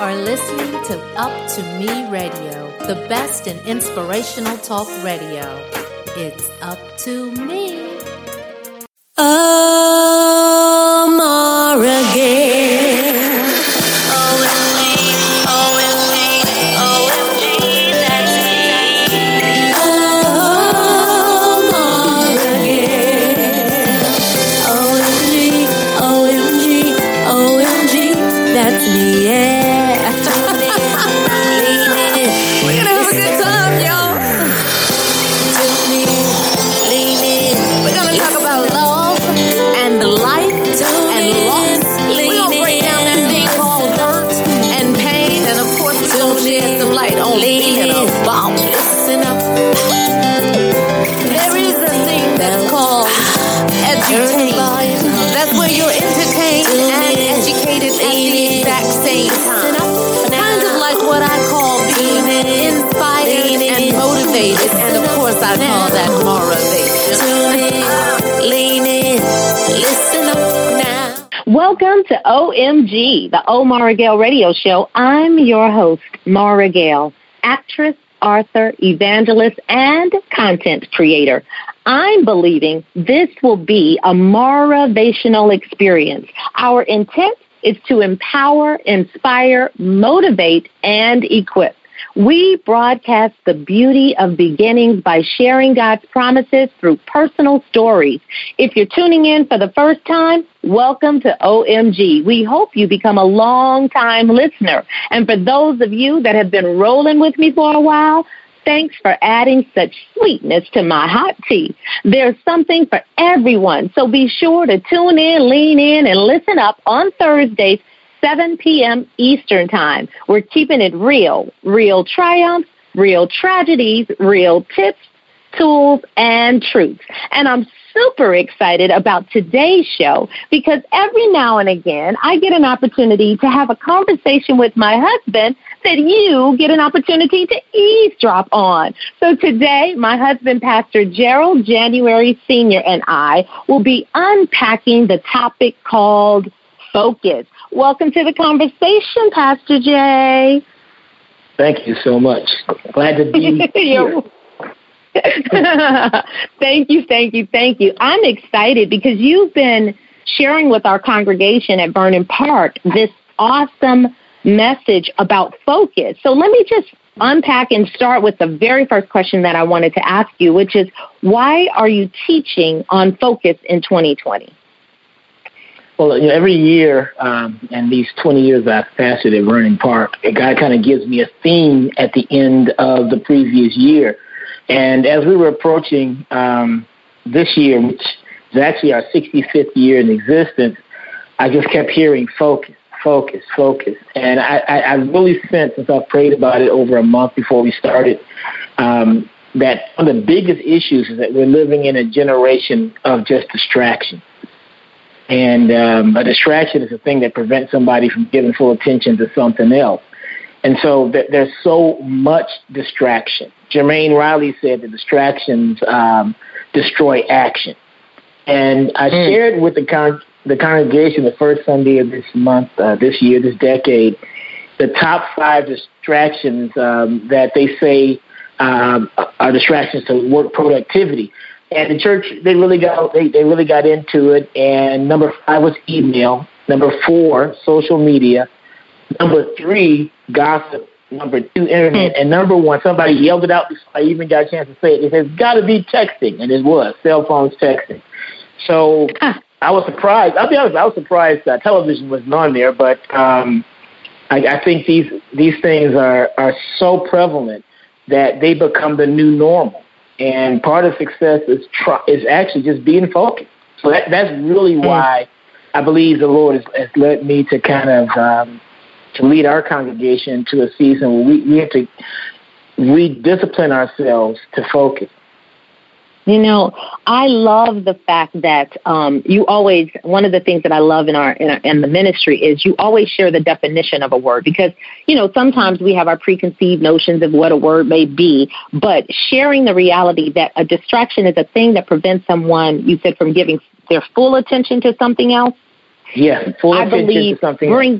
are listening to Up to Me Radio, the best in inspirational talk radio. It's up to me. Mara Gale. OMG, OMG, OMG, that's me. Mara Gale. OMG, OMG, OMG, that's me, yeah. We're gonna have a good time, y'all. Tune in, lean in. We're gonna talk about love and life and loss. We're gonna break down that thing called hurt and pain, and of course we're gonna shed some light on being about. Listen up. There is a thing that's called edutainment. That's where you're entertained and educated at the exact same time. Kind of like what I call being inspired and motivated, and of course I call that motivation. Tune in, lean in, listen up now. Welcome to OMG, the O Mara Gale radio show. I'm your host, Mara Gale, actress, author, evangelist, and content creator. I'm believing this will be a motivational experience. Our intent is to empower, inspire, motivate, and equip. We broadcast the beauty of beginnings by sharing God's promises through personal stories. If you're tuning in for the first time, welcome to OMG. We hope you become a long-time listener. And for those of you that have been rolling with me for a while, thanks for adding such sweetness to my hot tea. There's something for everyone, so be sure to tune in, lean in, and listen up on Thursdays, 7 p.m. Eastern Time. We're keeping it real. Real triumphs, real tragedies, real tips, tools, and truths. And I'm super excited about today's show because every now and again I get an opportunity to have a conversation with my husband that you get an opportunity to eavesdrop on. So today, my husband, Pastor Gerald January Sr., and I will be unpacking the topic called focus. Welcome to the conversation, Pastor Jay. Thank you so much. Glad to be here. Thank you. I'm excited because you've been sharing with our congregation at Vernon Park this awesome message about focus. So let me just unpack and start with the very first question that I wanted to ask you, which is, why are you teaching on focus in 2020? Well, every year, and these 20 years I've pastored at Vernon Park, God kind of gives me a theme at the end of the previous year. And as we were approaching this year, which is actually our 65th year in existence, I just kept hearing focus. And I really sensed, since I've prayed about it over a month before we started, that one of the biggest issues is that we're living in a generation of just distraction. And a distraction is a thing that prevents somebody from giving full attention to something else. And so there's so much distraction. Jermaine Riley said that distractions destroy action. And I shared with the congregation the first Sunday of this month, this year, this decade, the top 5 distractions that they say are distractions to work productivity. And the church, they really got into it. And number 5 was email. Number 4, social media. Number 3, gossip. Number 2, internet. And number 1, somebody yelled it out before I even got a chance to say it. It has got to be texting, and it was cell phones texting. So I was surprised. I'll be honest, I was surprised that television wasn't on there. But I think these things are so prevalent that they become the new normal. And part of success is actually just being focused. So that's really why I believe the Lord has led me to kind of to lead our congregation to a season where we have to rediscipline ourselves to focus. You know, I love the fact that you always, one of the things that I love in the ministry is you always share the definition of a word, because, you know, sometimes we have our preconceived notions of what a word may be, but sharing the reality that a distraction is a thing that prevents someone, you said, from giving their full attention to something else. Yeah, full attention to something else.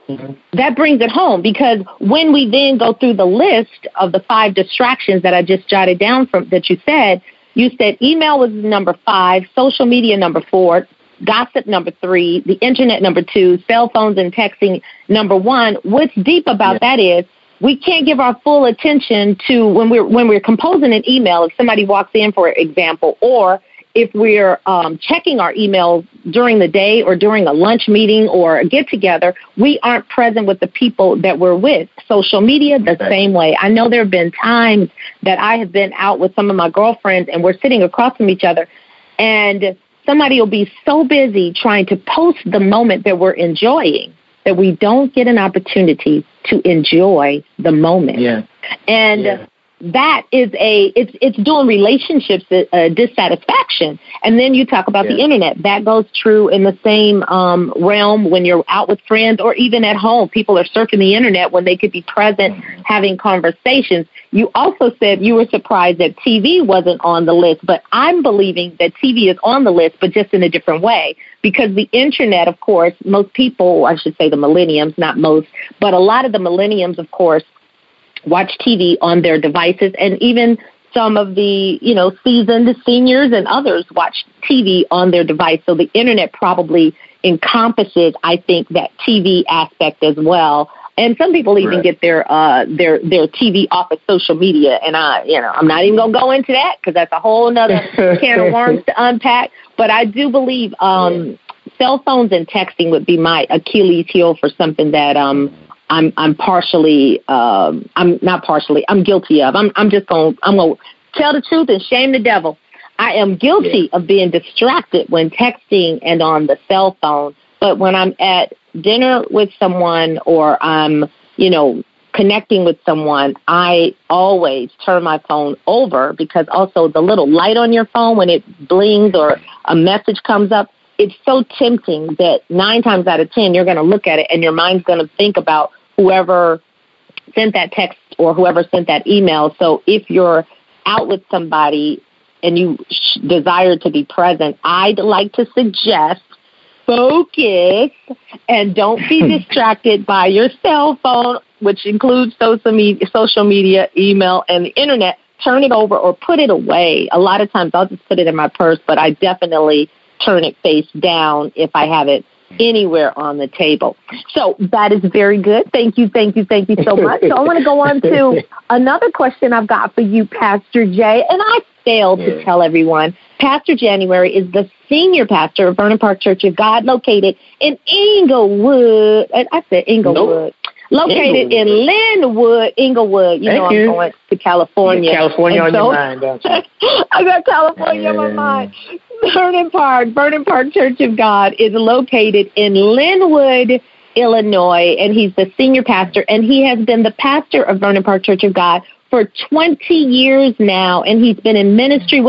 that brings it home, because when we then go through the list of the 5 distractions that I just jotted down from that you said email was number 5, social media number 4, gossip number 3, the internet number 2, cell phones and texting number 1. What's deep about that is we can't give our full attention to when we're composing an email. If somebody walks in, for example, or if we're checking our emails during the day or during a lunch meeting or a get-together, we aren't present with the people that we're with. Social media, the same way. I know there have been times that I have been out with some of my girlfriends and we're sitting across from each other, and somebody will be so busy trying to post the moment that we're enjoying that we don't get an opportunity to enjoy the moment. That is it's doing relationships a dissatisfaction. And then you talk about the internet. That goes true in the same realm when you're out with friends or even at home. People are surfing the internet when they could be present having conversations. You also said you were surprised that TV wasn't on the list, but I'm believing that TV is on the list, but just in a different way. Because the internet, of course, most people, I should say the millenniums, not most, but a lot of the millenniums, of course, watch TV on their devices, and even some of the, seasoned seniors and others watch TV on their device. So the internet probably encompasses, I think, that TV aspect as well. And some people even get their TV off of social media. And I'm not even going to go into that because that's a whole nother can of worms to unpack. But I do believe cell phones and texting would be my Achilles heel for something that I'm guilty of. I'm going to tell the truth and shame the devil. I am guilty of being distracted when texting and on the cell phone. But when I'm at dinner with someone or I'm, connecting with someone, I always turn my phone over, because also the little light on your phone, when it blings or a message comes up, it's so tempting that 9 times out of 10, you're going to look at it and your mind's going to think about whoever sent that text or whoever sent that email. So if you're out with somebody and you desire to be present, I'd like to suggest focus and don't be distracted by your cell phone, which includes social media, email, and the internet. Turn it over or put it away. A lot of times I'll just put it in my purse, but I definitely turn it face down if I have it anywhere on the table. So that is very good. Thank you so much. So I want to go on to another question I've got for you, Pastor Jay, and I failed to tell everyone. Pastor January is the senior pastor of Vernon Park Church of God, located in Inglewood. I said Inglewood. Located in Linwood, Inglewood. I'm going to California. California on your mind, don't you? I got California on my mind. Vernon Park Church of God is located in Linwood, Illinois, and he's the senior pastor, and he has been the pastor of Vernon Park Church of God for 20 years now, and he's been in ministry,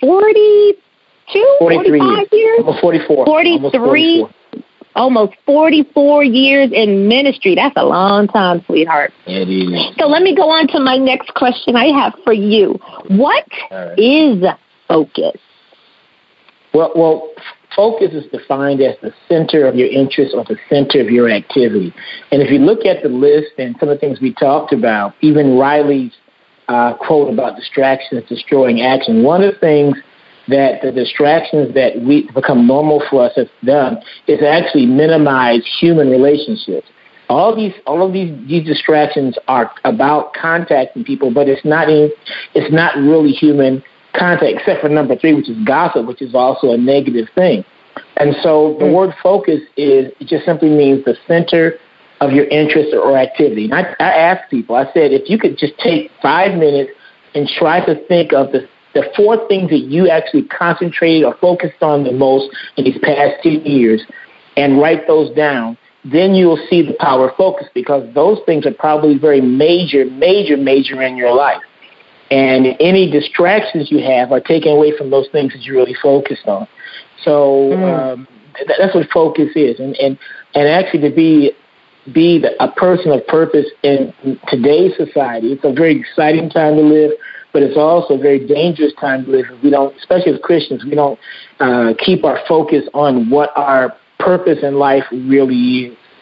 45 years? Almost 44. 43. Almost 44 years in ministry. That's a long time, sweetheart. It is. So let me go on to my next question I have for you. What is focus? Well, focus is defined as the center of your interest or the center of your activity. And if you look at the list and some of the things we talked about, even Riley's quote about distractions destroying action, one of the things that the distractions that we become normal for us have done is actually minimize human relationships. All of these distractions are about contacting people, but it's not really human contact, except for number 3, which is gossip, which is also a negative thing. And so the word focus it just simply means the center of your interest or activity. And I asked people, I said, if you could just take 5 minutes and try to think of the 4 things that you actually concentrated or focused on the most in these past 2 years and write those down, then you will see the power of focus, because those things are probably very major in your life. And any distractions you have are taken away from those things that you're really focused on. So that's what focus is. And actually to be a person of purpose in today's society, it's a very exciting time to live, but it's also a very dangerous time to live if we don't, especially as Christians, we don't keep our focus on what our purpose in life really is.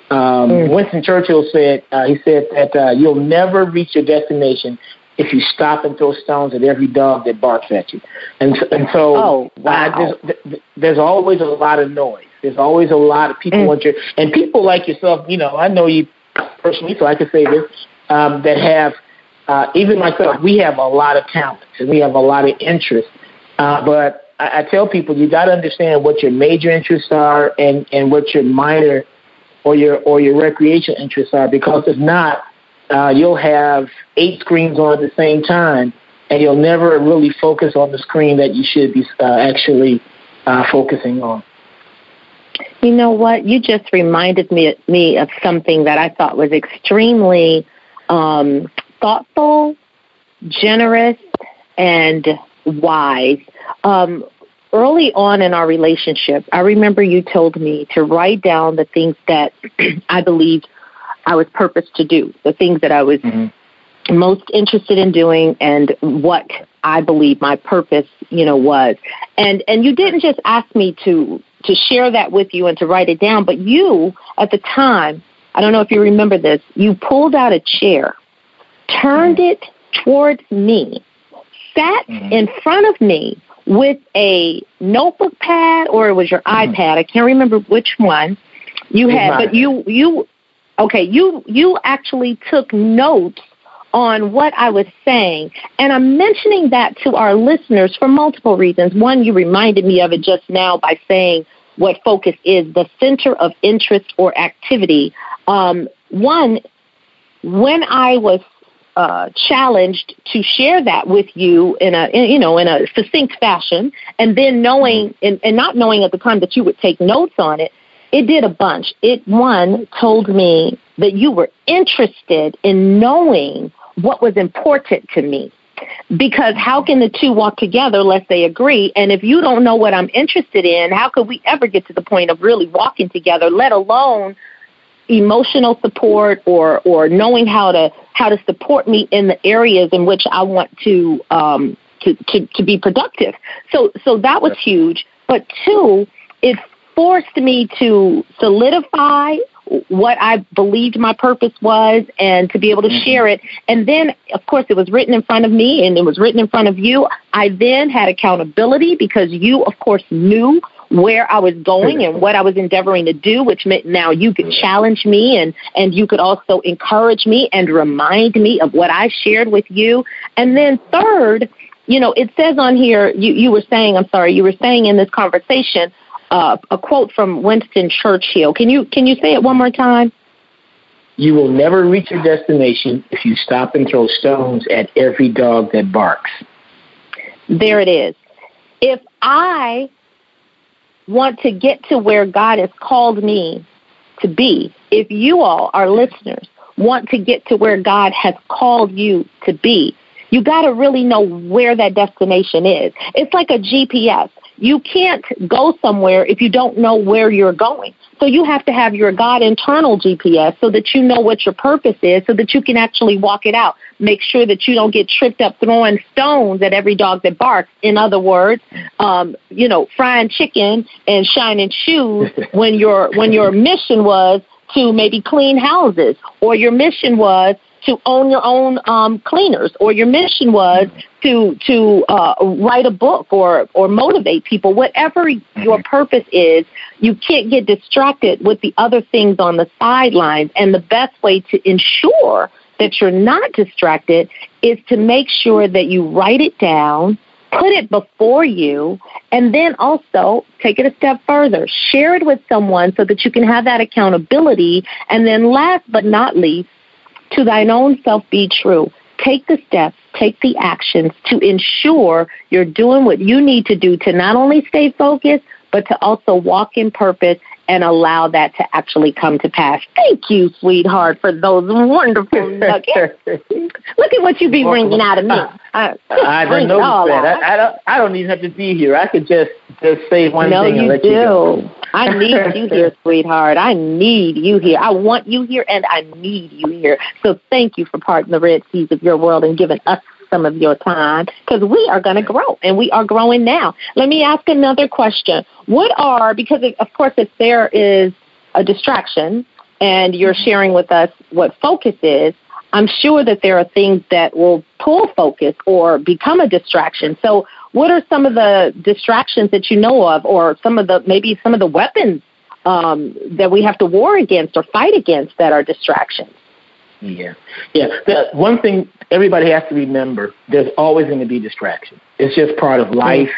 Winston Churchill said, he said that you'll never reach your destination if you stop and throw stones at every dog that barks at you. And so there's always a lot of noise. There's always a lot of people and people like yourself, I know you personally, so I can say this, that have, even myself, we have a lot of talent and we have a lot of interest. But I tell people you got to understand what your major interests are and what your minor or your recreational interests are, because if not, you'll have 8 screens on at the same time, and you'll never really focus on the screen that you should be actually focusing on. You know what? You just reminded me of something that I thought was extremely thoughtful, generous, and wise. Early on in our relationship, I remember you told me to write down the things that I believed I was purposed to do, the things that I was most interested in doing, and what I believe my purpose, was. And you didn't just ask me to share that with you and to write it down, but you, at the time, I don't know if you remember this, you pulled out a chair, turned it towards me, sat in front of me with a notebook pad, or it was your iPad. I can't remember which one you had, but you actually took notes on what I was saying. And I'm mentioning that to our listeners for multiple reasons. One, you reminded me of it just now by saying what focus is, the center of interest or activity. One, when I was challenged to share that with you in a succinct fashion, and then knowing and not knowing at the time that you would take notes on it, it did a bunch. It, one, told me that you were interested in knowing what was important to me. Because how can the two walk together unless they agree? And if you don't know what I'm interested in, how could we ever get to the point of really walking together, let alone emotional support or knowing how to support me in the areas in which I want to be productive. So that was huge. But 2, it forced me to solidify what I believed my purpose was and to be able to share it. And then, of course, it was written in front of me and it was written in front of you. I then had accountability because you, of course, knew where I was going and what I was endeavoring to do, which meant now you could challenge me and you could also encourage me and remind me of what I shared with you. And then third, it says on here, you were saying in this conversation, a quote from Winston Churchill. Can you say it one more time? You will never reach your destination if you stop and throw stones at every dog that barks. There it is. If I want to get to where God has called me to be, if you all, our listeners, want to get to where God has called you to be, you got to really know where that destination is. It's like a GPS. You can't go somewhere if you don't know where you're going. So you have to have your God internal GPS so that you know what your purpose is, so that you can actually walk it out. Make sure that you don't get tripped up throwing stones at every dog that barks. In other words, frying chicken and shining shoes when your mission was to maybe clean houses, or your mission was to own your own cleaners, or your mission was to write a book or motivate people. Whatever your purpose is, you can't get distracted with the other things on the sidelines. And the best way to ensure that you're not distracted is to make sure that you write it down, put it before you, and then also take it a step further. Share it with someone so that you can have that accountability. And then last but not least, to thine own self be true. Take the steps, take the actions to ensure you're doing what you need to do to not only stay focused, but to also walk in purpose and allow that to actually come to pass. Thank you, sweetheart, for those wonderful nuggets. Look at what you be bringing out of me. I don't know that. I don't even have to be here. I could just say one thing and let you go. I need you here, sweetheart. I need you here. I want you here, and I need you here. So thank you for parting the red seas of your world and giving us some of your time, because we are going to grow, and we are growing now. Let me ask another question. Because of course, if there is a distraction, and you're sharing with us what focus is, I'm sure that there are things that will pull focus or become a distraction. So what are some of the distractions that you know of, or maybe some of the weapons that we have to war against or fight against that are distractions? Yeah. One thing everybody has to remember, there's always going to be distractions. It's just part of life.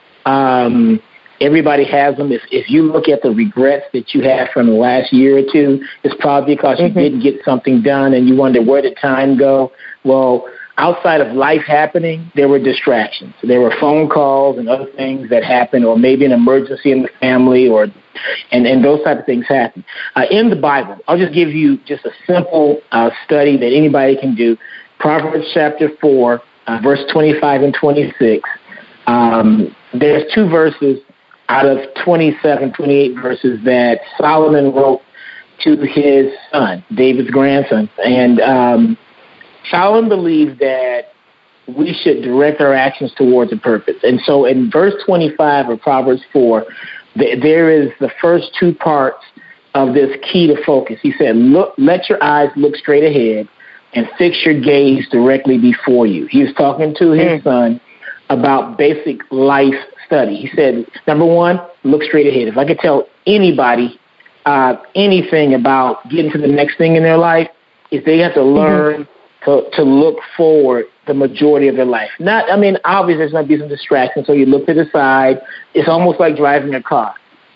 Everybody has them. If you look at the regrets that you have from the last year or two, it's probably because you didn't get something done and you wonder, where did time go? Well, outside of life happening, there were distractions. There were phone calls and other things that happened, or maybe an emergency in the family, and those type of things happen. In the Bible, I'll just give you just a simple study that anybody can do. Proverbs chapter 4, verse 25 and 26. There's 2 verses out of 27, 28 verses that Solomon wrote to his son, David's grandson. And Solomon believed that we should direct our actions towards a purpose. And so in verse 25 of Proverbs 4, there is the first 2 parts of this key to focus. He said, let your eyes look straight ahead and fix your gaze directly before you. He was talking to his son about basic life study. He said, number 1, look straight ahead. If I could tell anybody anything about getting to the next thing in their life, is they have to learn to look forward the majority of their life. Obviously there's going to be some distractions, so you look to the side. It's almost like driving a car.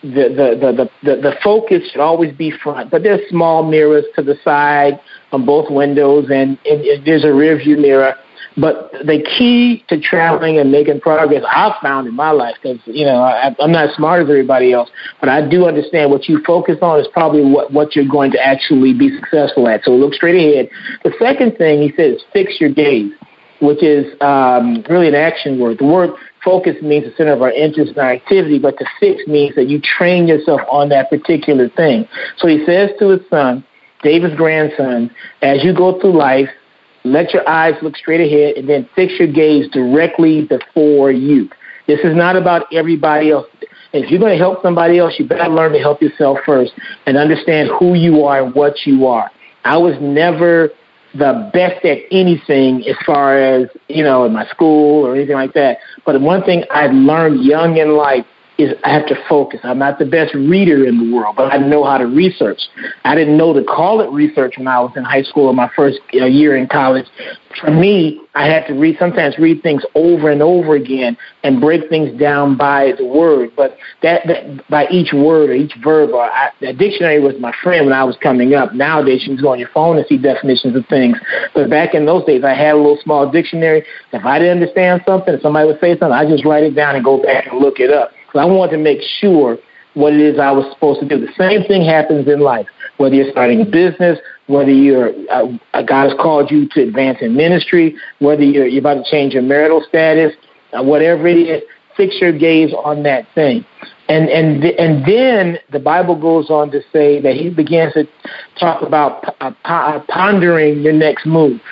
The focus should always be front, but there's small mirrors to the side on both windows, and there's a rear view mirror. But the key to traveling and making progress, I've found in my life, because I'm not as smart as everybody else, but I do understand what you focus on is probably what you're going to actually be successful at. So look straight ahead. The second thing he says, fix your gaze, which is really an action word. The word focus means the center of our interest and our activity, but to fix means that you train yourself on that particular thing. So he says to his son, David's grandson, as you go through life, let your eyes look straight ahead and then fix your gaze directly before you. This is not about everybody else. If you're going to help somebody else, you better learn to help yourself first and understand who you are and what you are. I was never the best at anything as far as, in my school or anything like that. But one thing I learned young in life is I have to focus. I'm not the best reader in the world, but I know how to research. I didn't know to call it research when I was in high school or my first year in college. For me, I had to sometimes read things over and over again and break things down by the word. But that by each word or each verb, the dictionary was my friend when I was coming up. Nowadays, you can go on your phone and see definitions of things. But back in those days, I had a little small dictionary. If I didn't understand something, if somebody would say something, I just write it down and go back and look it up. So I wanted to make sure what it is I was supposed to do. The same thing happens in life, whether you're starting a business, whether God has called you to advance in ministry, whether you're about to change your marital status, whatever it is, fix your gaze on that thing. And then the Bible goes on to say that he begins to talk about pondering your next move.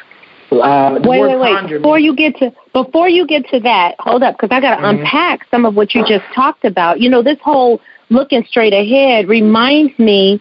Wait. Before you get to that, hold up, because I got to unpack some of what you just talked about. This whole looking straight ahead reminds me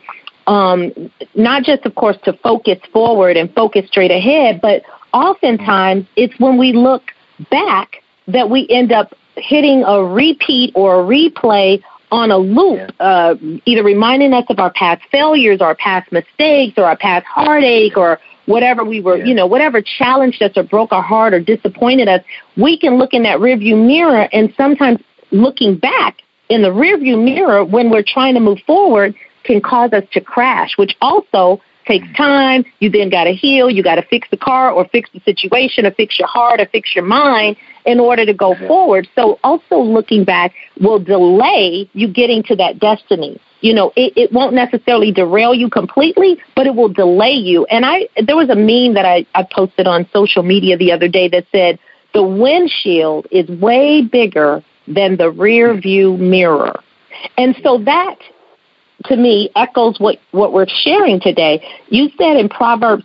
not just, of course, to focus forward and focus straight ahead, but oftentimes it's when we look back that we end up hitting a repeat or a replay on a loop, either reminding us of our past failures, our past mistakes, or our past heartache, or whatever we were, whatever challenged us or broke our heart or disappointed us. We can look in that rearview mirror, and sometimes looking back in the rearview mirror when we're trying to move forward can cause us to crash, which also takes time. You then got to heal. You got to fix the car or fix the situation or fix your heart or fix your mind in order to go forward. So also looking back will delay you getting to that destiny. It won't necessarily derail you completely, but it will delay you. And there was a meme that I posted on social media the other day that said, the windshield is way bigger than the rear view mirror. And so that, to me, echoes what we're sharing today. You said in Proverbs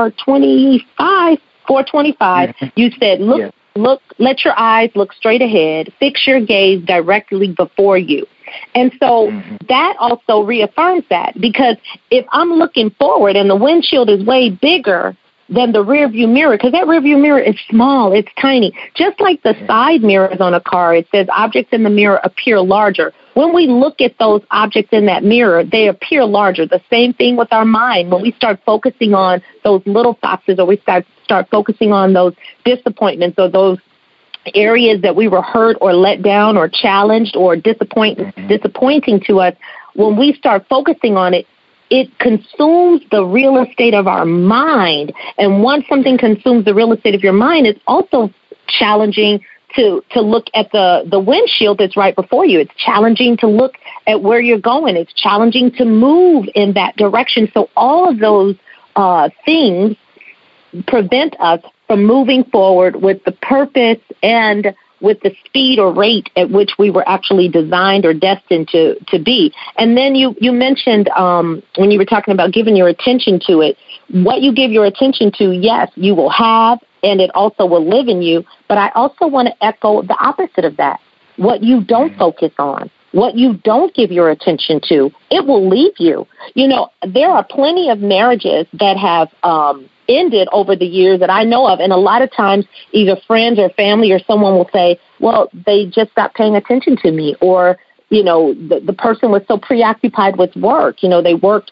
4:25, you said, look, let your eyes look straight ahead, fix your gaze directly before you. And so that also reaffirms that, because if I'm looking forward and the windshield is way bigger than the rear view mirror, because that rear view mirror is small, it's tiny. Just like the side mirrors on a car, it says objects in the mirror appear larger. When we look at those objects in that mirror, they appear larger. The same thing with our mind. When we start focusing on those little foxes, or we start focusing on those disappointments or those areas that we were hurt or let down or challenged or disappointing to us, when we start focusing on it, it consumes the real estate of our mind. And once something consumes the real estate of your mind, it's also challenging to look at the windshield that's right before you. It's challenging to look at where you're going. It's challenging to move in that direction. So all of those things prevent us from moving forward with the purpose and with the speed or rate at which we were actually designed or destined to be. And then you mentioned when you were talking about giving your attention to it, what you give your attention to, yes, you will have, and it also will live in you. But I also want to echo the opposite of that. What you don't focus on, what you don't give your attention to, it will leave you. You know, there are plenty of marriages that have ended over the years that I know of, and a lot of times either friends or family or someone will say, well, they just stopped paying attention to me, or, you know, the person was so preoccupied with work, you know, they worked,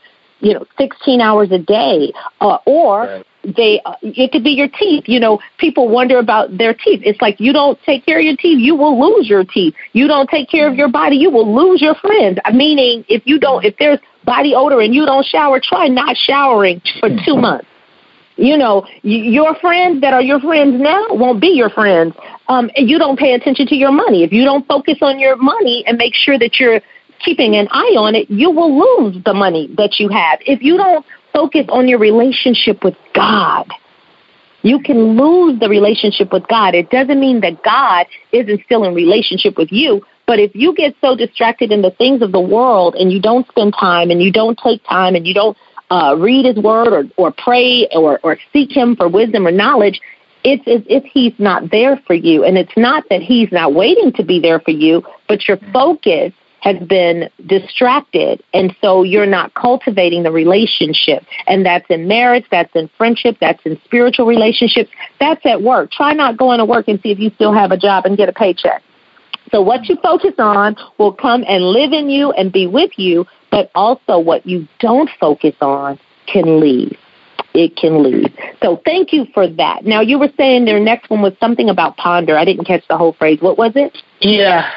16 hours a day, or it could be your teeth. You know, people wonder about their teeth. It's like, you don't take care of your teeth, you will lose your teeth. You don't take care of your body, you will lose your friends. Meaning, if there's body odor and you don't shower, try not showering for 2 months. You know, your friends that are your friends now won't be your friends. You don't pay attention to your money. If you don't focus on your money and make sure that you're keeping an eye on it, you will lose the money that you have. If you don't focus on your relationship with God, you can lose the relationship with God. It doesn't mean that God isn't still in relationship with you, but if you get so distracted in the things of the world and you don't spend time and you don't take time and you don't read his word or pray or seek him for wisdom or knowledge, it's as if he's not there for you. And it's not that he's not waiting to be there for you, but your focus has been distracted, and so you're not cultivating the relationship. And that's in marriage, that's in friendship, that's in spiritual relationships, that's at work. Try not going to work and see if you still have a job and get a paycheck. So what you focus on will come and live in you and be with you, but also what you don't focus on can leave. It can leave. So thank you for that. Now, you were saying their next one was something about ponder. I didn't catch the whole phrase. What was it? Yeah.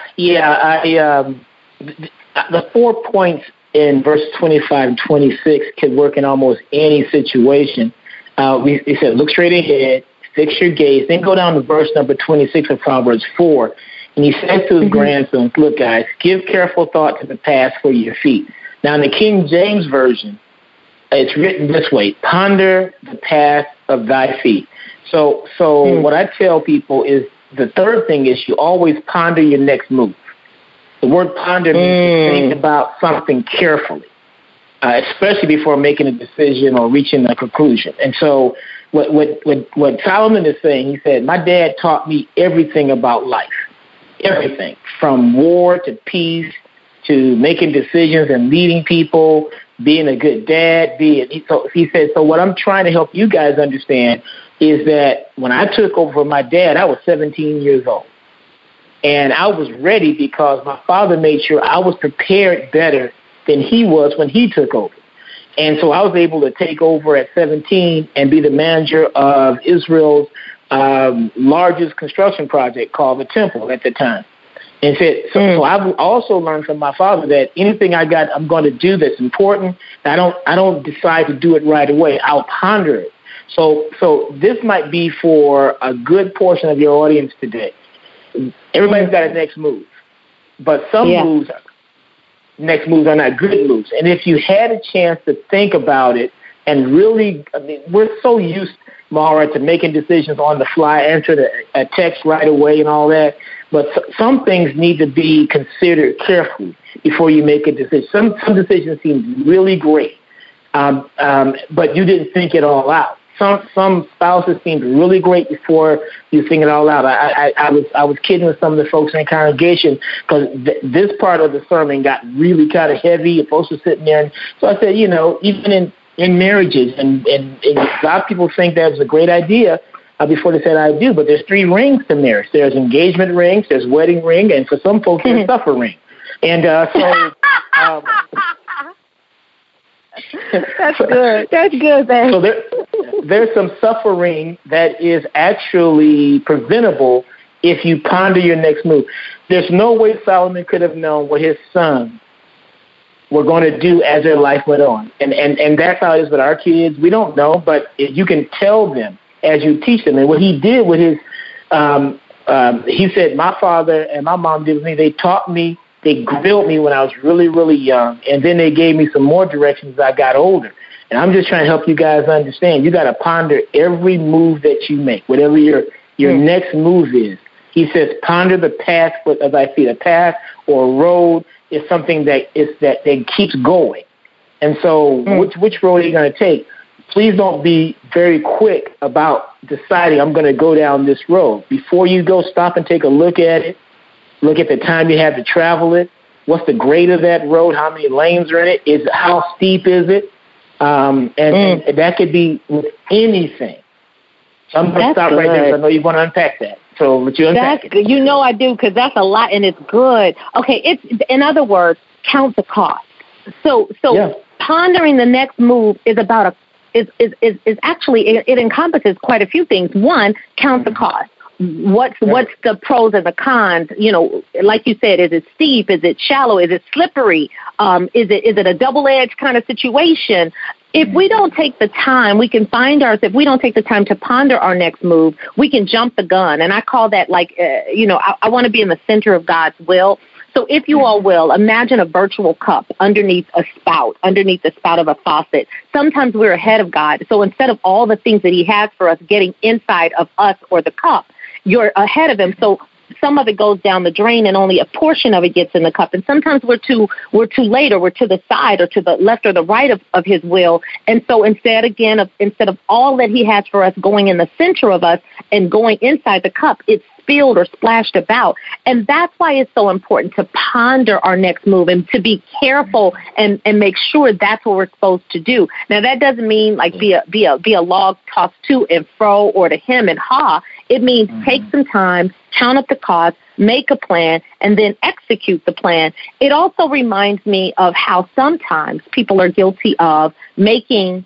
The 4 points in verse 25 and 26 can work in almost any situation. We said, look straight ahead, fix your gaze, then go down to verse number 26 of Proverbs 4. And he says to his grandsons, look, guys, give careful thought to the path for your feet. Now, in the King James Version, it's written this way, ponder the path of thy feet. So what I tell people is the third thing is you always ponder your next move. The word ponder means to think about something carefully, especially before making a decision or reaching a conclusion. And so what Solomon is saying, he said, my dad taught me everything about life, everything from war to peace to making decisions and leading people, being a good dad. So he said, so what I'm trying to help you guys understand is that when I took over for my dad, I was 17 years old. And I was ready because my father made sure I was prepared better than he was when he took over. And so I was able to take over at 17 and be the manager of Israel's largest construction project called the Temple at the time. And so I've also learned from my father that anything I'm going to do that's important, I don't decide to do it right away. I'll ponder it. So this might be for a good portion of your audience today. Everybody's got a next move, but some next moves are not good moves. And if you had a chance to think about it and really, we're so used, Mara, to making decisions on the fly, answering a text right away and all that. But some things need to be considered carefully before you make a decision. Some decisions seem really great, but you didn't think it all out. some spouses seem really great before you sing it all out. I was kidding with some of the folks in the congregation because this part of the sermon got really kind of heavy. And folks were sitting there, and so I said, even in marriages, and a lot of people think that's a great idea before they said I do, but there's 3 rings to marriage. There's engagement rings, there's wedding ring, and for some folks there's suffer ring. And so. That's good. That's good, man. So there's some suffering that is actually preventable if you ponder your next move. There's no way Solomon could have known what his sons were going to do as their life went on. And that's how it is with our kids. We don't know, but you can tell them as you teach them. And what he did with his, he said, my father and my mom did with me, they taught me, they grilled me when I was really, really young, and then they gave me some more directions as I got older. And I'm just trying to help you guys understand. You got to ponder every move that you make, whatever your next move is. He says, ponder the path as I see. A path or a road is something that keeps going. And so, which road are you going to take? Please don't be very quick about deciding I'm going to go down this road. Before you go, stop and take a look at it. Look at the time you have to travel it. What's the grade of that road? How many lanes are in it? How steep is it? And that could be with anything. So I'm going to stop right there because I know you want to unpack that. So would you unpack it? You know I do, because that's a lot, and it's good. Okay, it's, in other words, count the cost. So pondering the next move is about is actually, it encompasses quite a few things. One, count the cost. What's the pros and the cons? Like you said, is it steep? Is it shallow? Is it slippery? Is it a double-edged kind of situation? If we don't take the time, we can find if we don't take the time to ponder our next move, we can jump the gun. And I call that I want to be in the center of God's will. So if you all will, imagine a virtual cup underneath the spout of a faucet. Sometimes we're ahead of God. So instead of all the things that he has for us getting inside of us or the cup, you're ahead of him. So some of it goes down the drain and only a portion of it gets in the cup. And sometimes we're too late, or we're to the side or to the left or the right of his will. And so instead of all that he has for us going in the center of us and going inside the cup, it's spilled or splashed about. And that's why it's so important to ponder our next move and to be careful and make sure that's what we're supposed to do. Now, that doesn't mean like be a log tossed to and fro or to him and ha. It means take some time, count up the cost, make a plan, and then execute the plan. It also reminds me of how sometimes people are guilty of making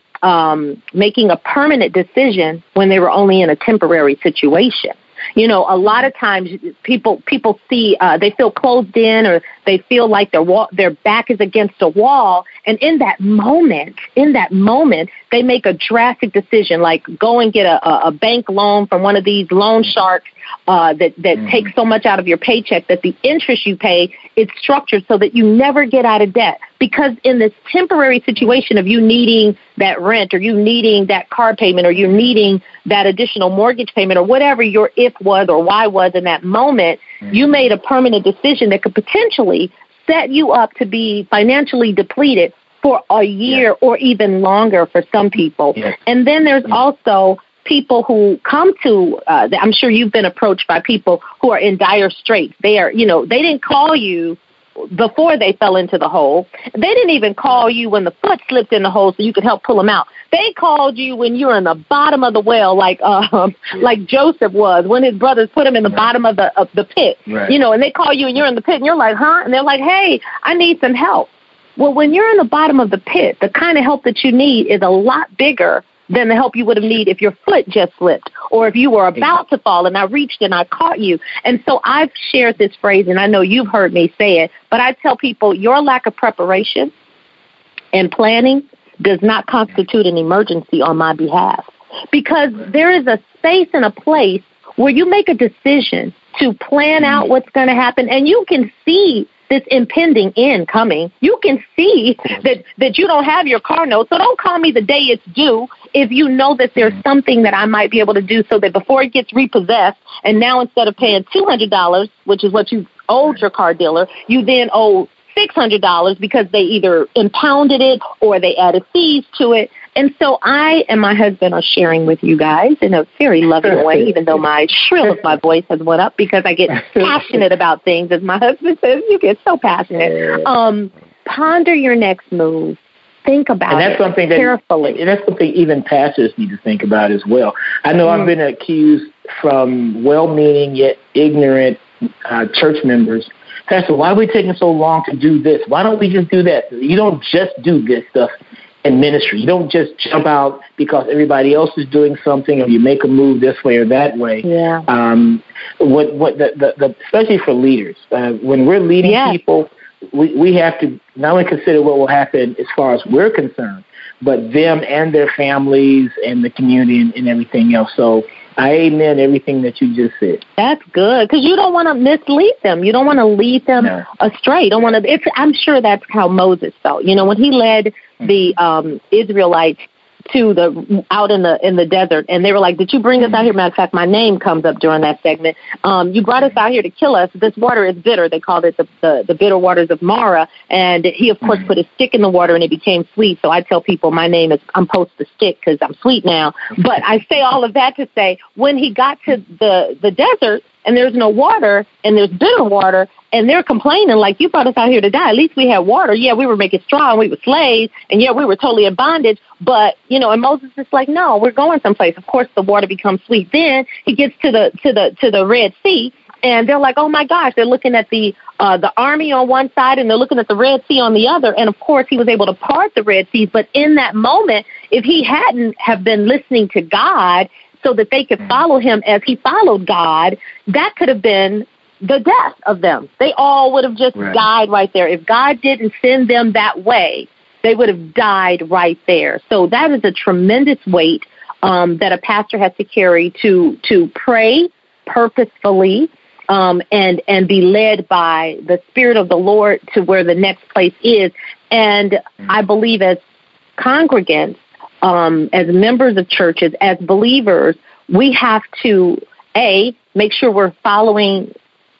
a permanent decision when they were only in a temporary situation. A lot of times people see they feel closed in, or they feel like their back is against a wall, and in that moment they make a drastic decision, like go and get a bank loan from one of these loan sharks that takes so much out of your paycheck that the interest you pay is structured so that you never get out of debt. Because in this temporary situation of you needing that rent, or you needing that car payment, or you needing that additional mortgage payment, or whatever your if was or why was in that moment, you made a permanent decision that could potentially set you up to be financially depleted for a year or even longer for some people. And then there's also people who come to, I'm sure you've been approached by people who are in dire straits. They are, they didn't call you before they fell into the hole. They didn't even call you when the foot slipped in the hole so you could help pull them out. They called you when you were in the bottom of the well, like Joseph was, when his brothers put him in the bottom of the pit. And they call you and you're in the pit and you're like, huh? And they're like, hey, I need some help. Well, when you're in the bottom of the pit, the kind of help that you need is a lot bigger than the help you would have needed if your foot just slipped, or if you were about to fall and I reached and I caught you. And so I've shared this phrase, and I know you've heard me say it, but I tell people your lack of preparation and planning does not constitute an emergency on my behalf, because there is a space and a place where you make a decision to plan out what's going to happen, and you can see this impending end coming. You can see that you don't have your car note, so don't call me the day it's due if you know that there's something that I might be able to do so that before it gets repossessed, and now instead of paying $200, which is what you owed your car dealer, you then owe $600 because they either impounded it or they added fees to it. And so I and my husband are sharing with you guys in a very loving way, even though my shrill of my voice has went up because I get passionate about things. As my husband says, you get so passionate. Ponder your next move. Think about it carefully. And that's something even pastors need to think about as well. I know I've been accused from well-meaning yet ignorant church members. Pastor, why are we taking so long to do this? Why don't we just do that? You don't just do this stuff in ministry. You don't just jump out because everybody else is doing something, or you make a move this way or that way. Yeah. Especially for leaders, when we're leading people, we have to not only consider what will happen as far as we're concerned, but them and their families and the community and everything else. So I amen everything that you just said. That's good, because you don't want to mislead them. You don't want to lead them astray. You don't want to. I'm sure that's how Moses felt. You know, when he led the Israelites to out in the desert, and they were like, "Did you bring us out here?" Matter of fact, my name comes up during that segment. You brought us out here to kill us. This water is bitter. They called it the bitter waters of Mara. And he, of course, put a stick in the water, and it became sweet. So I tell people my name is I'm post the stick because I'm sweet now. But I say all of that to say, when he got to the desert and there's no water and there's bitter water, and they're complaining like, you brought us out here to die. At least we had water. Yeah, we were making straw and we were slaves, and yeah, we were totally in bondage. But, you know, and Moses is like, no, we're going someplace. Of course, the water becomes sweet. Then he gets to the Red Sea, and they're like, oh my gosh, they're looking at the army on one side and they're looking at the Red Sea on the other. And of course, he was able to part the Red Seas. But in that moment, if he hadn't have been listening to God so that they could follow him as he followed God, that could have been the death of them. They all would have just died right there. If God didn't send them that way, they would have died right there. So that is a tremendous weight that a pastor has to carry to pray purposefully and be led by the Spirit of the Lord to where the next place is. And I believe as congregants, as members of churches, as believers, we have to, make sure we're following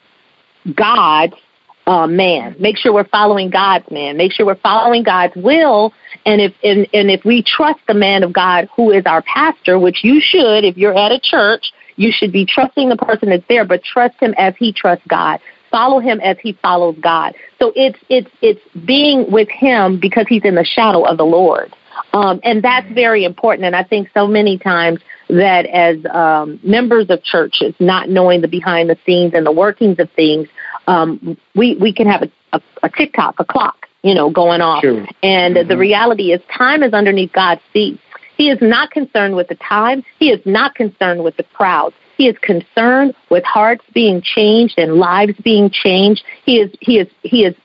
God's man. Make sure we're following God's man. Make sure we're following God's will. And if we trust the man of God who is our pastor, which you should, if you're at a church, you should be trusting the person that's there, but trust him as he trusts God. Follow him as he follows God. So it's being with him because he's in the shadow of the Lord. And that's very important. And I think so many times that as members of churches, not knowing the behind the scenes and the workings of things, we can have a tick-tock, a clock, going off. Sure. And the reality is time is underneath God's feet. He is not concerned with the time. He is not concerned with the crowds. He is concerned with hearts being changed and lives being changed. He is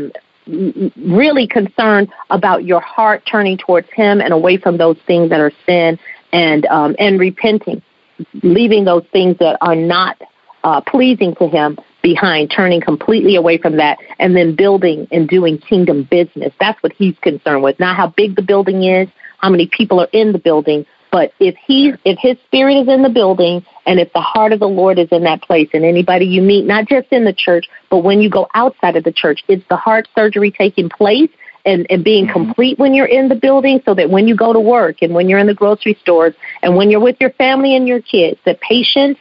really concerned about your heart turning towards him and away from those things that are sin, and repenting, leaving those things that are not pleasing to him behind, turning completely away from that, and then building and doing kingdom business. That's what he's concerned with. Not how big the building is, how many people are in the building, but if his spirit is in the building, and if the heart of the Lord is in that place, and anybody you meet, not just in the church, but when you go outside of the church, it's the heart surgery taking place and being complete when you're in the building, so that when you go to work and when you're in the grocery stores and when you're with your family and your kids, that patience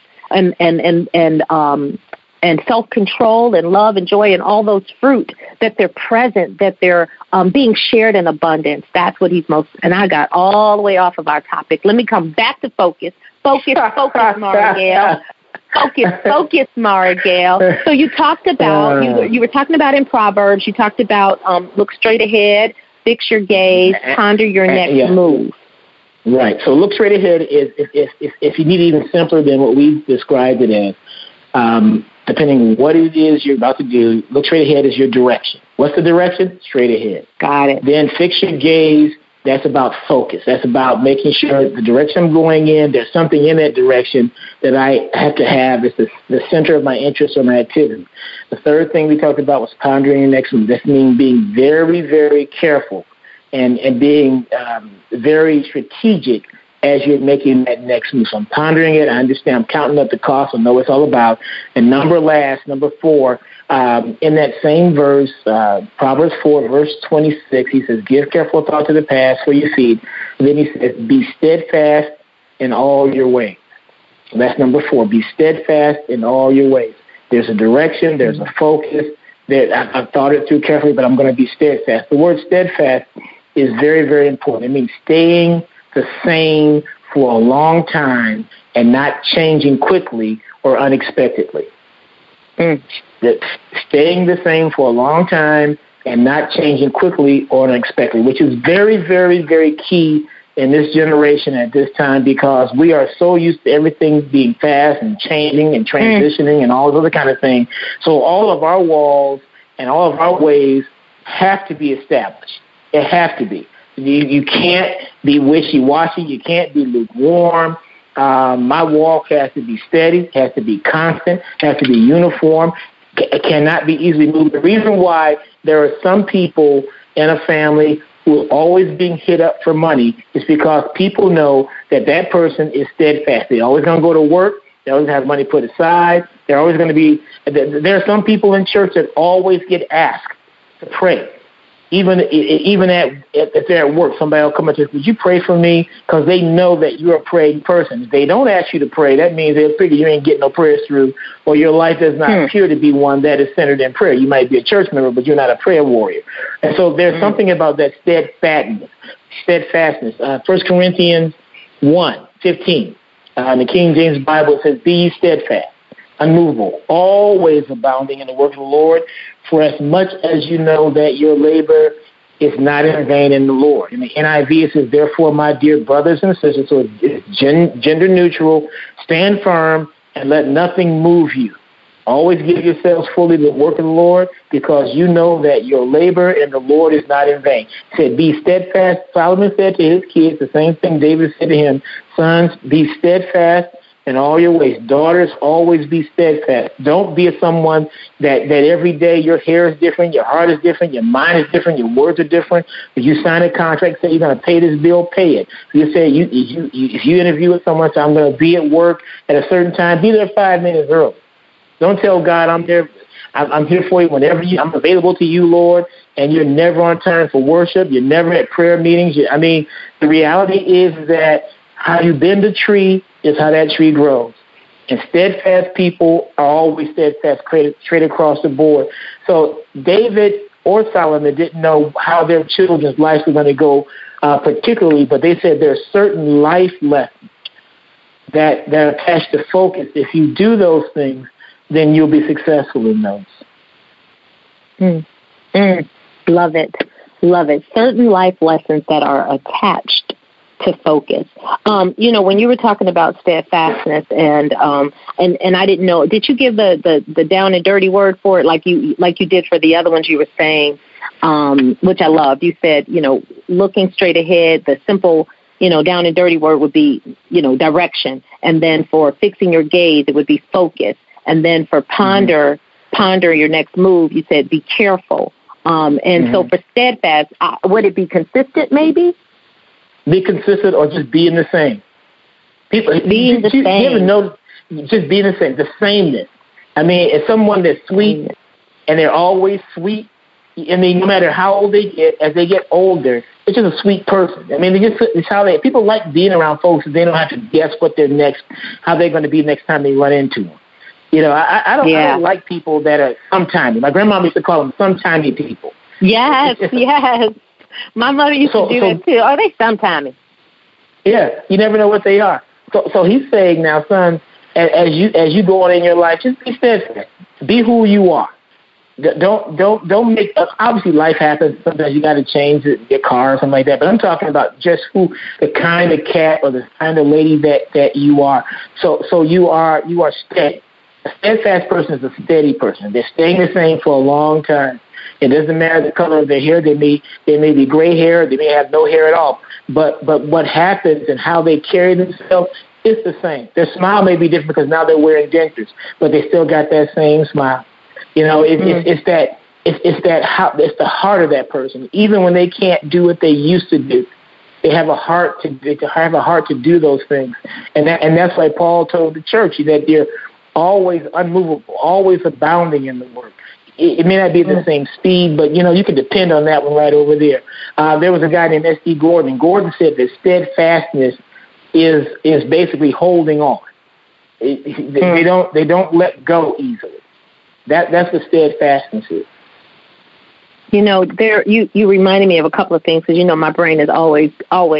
and self-control and love and joy and all those fruit, that they're present, that they're being shared in abundance. That's what he's most, and I got all the way off of our topic. Let me come back to focus. Focus, Mara Gail. Focus, Mara Gail. So you talked about, you were talking about in Proverbs, you talked about look straight ahead, fix your gaze, ponder your next move. Right. So look straight ahead is, if you need it even simpler than what we described it as, depending on what it is you're about to do, look straight ahead is your direction. What's the direction? Straight ahead. Got it. Then fix your gaze. That's about focus. That's about making sure the direction I'm going in, there's something in that direction that I have to have. It's the center of my interest or my activity. The third thing we talked about was pondering your next move. That means being very, very careful and being very strategic as you're making that next move. So I'm pondering it. I understand. I'm counting up the cost. I know what it's all about. And number 4, in that same verse, Proverbs 4, verse 26, he says, give careful thought to the path for your feet. And then he says, be steadfast in all your ways. So that's number 4. Be steadfast in all your ways. There's a direction. There's a focus. I've thought it through carefully, but I'm going to be steadfast. The word steadfast is very, very important. It means staying the same for a long time and not changing quickly or unexpectedly. Staying the same for a long time and not changing quickly or unexpectedly, which is very, very, very key in this generation at this time, because we are so used to everything being fast and changing and transitioning and all those other kind of things. So all of our walls and all of our ways have to be established. It has to be. You can't be wishy-washy. You can't be lukewarm. My walk has to be steady, has to be constant, has to be uniform. It cannot be easily moved. The reason why there are some people in a family who are always being hit up for money is because people know that that person is steadfast. They're always going to go to work. They always have money put aside. They're always going to be. There are some people in church that always get asked to pray. Even if they're at work, somebody will come up to you, would you pray for me? Because they know that you're a praying person. If they don't ask you to pray, that means they'll figure you ain't getting no prayers through, or your life does not appear to be one that is centered in prayer. You might be a church member, but you're not a prayer warrior. And so there's something about that steadfastness. 1 Corinthians 1:15, in the King James Bible, it says, be ye steadfast, unmovable, always abounding in the work of the Lord, for as much as you know that your labor is not in vain in the Lord. In the NIV, it says, therefore, my dear brothers and sisters, so it's gender neutral, stand firm and let nothing move you. Always give yourselves fully to the work of the Lord, because you know that your labor in the Lord is not in vain. He said, be steadfast. Solomon said to his kids the same thing David said to him, sons, be steadfast in all your ways. Daughters, always be steadfast. Don't be someone that every day your hair is different, your heart is different, your mind is different, your words are different. If you sign a contract, say you're going to pay this bill, pay it. If you say if you interview with someone, say I'm going to be at work at a certain time, be there 5 minutes early. Don't tell God I'm there. I'm here for you whenever I'm available to you, Lord, and you're never on time for worship. You're never at prayer meetings. The reality is that how you bend a tree is how that tree grows. And steadfast people are always steadfast, straight across the board. So David or Solomon didn't know how their children's lives were going to go particularly, but they said there's certain life lessons that are attached to focus. If you do those things, then you'll be successful in those. Love it. Love it. Certain life lessons that are attached to focus. When you were talking about steadfastness and I didn't know, did you give the down and dirty word for it like you did for the other ones you were saying, which I loved? You said, looking straight ahead, the simple, down and dirty word would be, direction. And then for fixing your gaze, it would be focus. And then for ponder your next move, you said be careful. So for steadfast, would it be consistent maybe? Be consistent or just being the same. People being the same. You ever notice just being the same, the sameness. It's someone that's sweet and they're always sweet. No matter how old they get, as they get older, it's just a sweet person. It's how people like being around folks and they don't have to guess how they're going to be next time they run into them. I don't like people that are sometimey. My grandma used to call them sometimey people. Yes, yes. My mother used to do that too. Are they sometimey? Yeah, you never know what they are. So he's saying now, son, as you go on in your life, just be steadfast. Be who you are. Don't make. Obviously, life happens. Sometimes you got to change your car or something like that. But I'm talking about just the kind of cat or the kind of lady that you are. So you are steady. A steadfast person is a steady person. They're staying the same for a long time. It doesn't matter the color of their hair. They may be gray hair. They may have no hair at all. But what happens and how they carry themselves is the same. Their smile may be different because now they're wearing dentures, but they still got that same smile. It's the heart of that person. Even when they can't do what they used to do, They have a heart to do those things, and that's why Paul told the church that they're always unmovable, always abounding in the work. It may not be the same speed, but you can depend on that one right over there. There was a guy named S.D. Gordon, and Gordon said that steadfastness is basically holding on. They don't let go easily. That's what steadfastness is. You reminded me of a couple of things because my brain is always